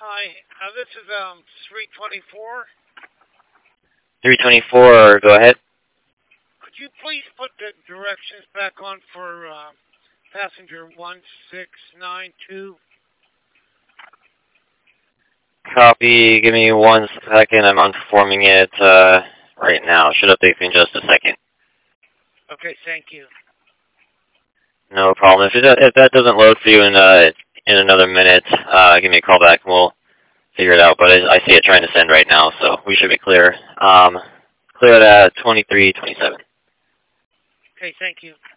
Hi, this is 324. 324, go ahead. Could you please put the directions back on for passenger 1692? Copy, give me 1 second. I'm unperforming it right now. Should update in just a second. Okay, thank you. No problem. If that doesn't load for you in another minute, give me a call back and we'll figure it out. But I see it trying to send right now, so we should be clear. Clear at 23:27. Okay, thank you.